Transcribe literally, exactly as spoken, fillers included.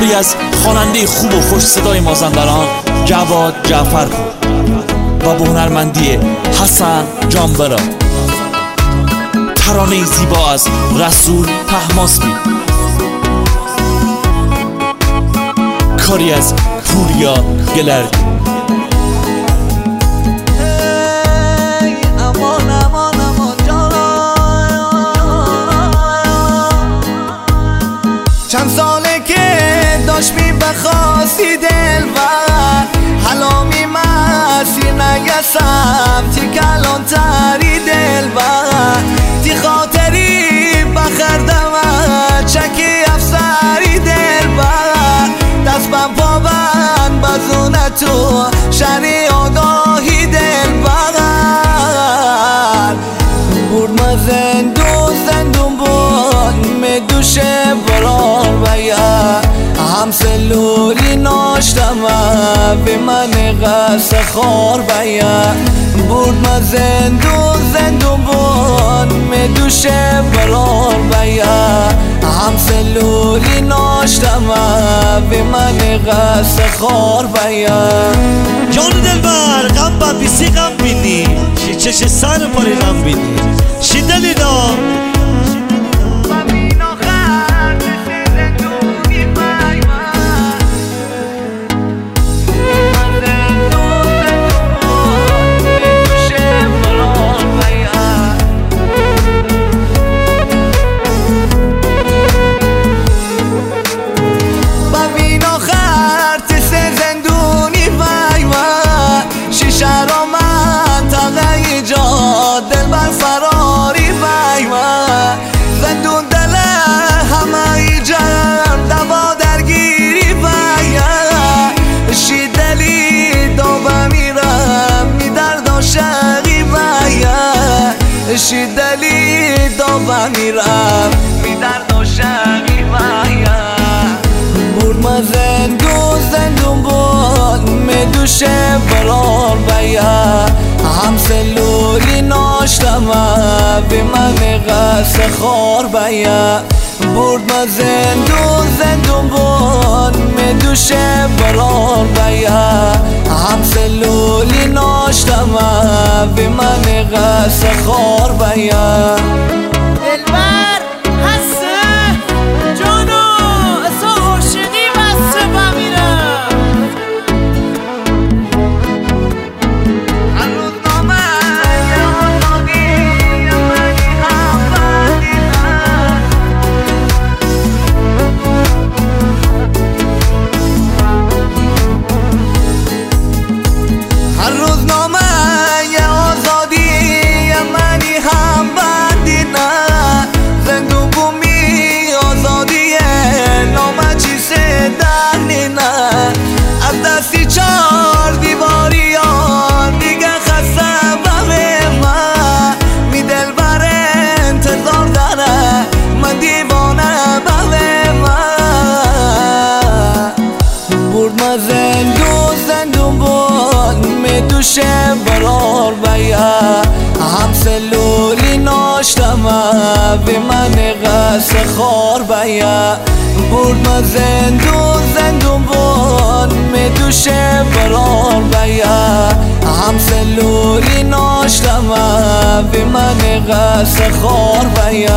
کاری از خواننده خوب و خوش صدای مازندران جواد جعفرپور و به هنرمندی حسن جانبرا. ترانه زیبا از رسول طهماسبی، کاری از پوریا گلردی. چند ساله که داشت می بخواستی دل بر حالا می مسیر نگسم تی کلان تری دل بر تی خاطری بخردم چکی افسری دل بر دست بم پا بند بزونه تو شنی آگاهی دل بر برد ما زندون زندون بود می دوشه برار بیا هم سلولی ناشتم به من قصه خور بیا برد ما زندون زندون بود می دوشه برار بیا هم سلولی ناشتم به من قصه خور بیا. جان دلبر غم با بیسی غم بینی شی چش سر پاری غم بینی شی دلی دا شی دلی داغ میرم می درد و شقی بایا برد ما زندون زندون بود می دوشه برار بیا هم سلولی ناشتم به من قصه خور بیا برد ما زندون زندون بود می دوشه برار بیا هم سلولی ناشتم به من قصه خور بیا. دلبر هسته جانو اصلا عاشقی بسته بمیرم هر روز نامه یه آزادی یه منی هم بدیدم هر روز نامه یه آزادی یه منی هم بدیدم زندون بومی آزادیه نامه چیسه دنی نه از دستی چار دیواری آن دیگه خسته بمه من می دل بر انتظار داره من دیوانه بمه من برد ما زندون زندون بود می دوشه برار بیا هم سلولی ناشتم به من قصه خور بیا برد ما زندون زندون بود می دوشه برار بیا هم سلولی ناشتم به من قصه خور بیا.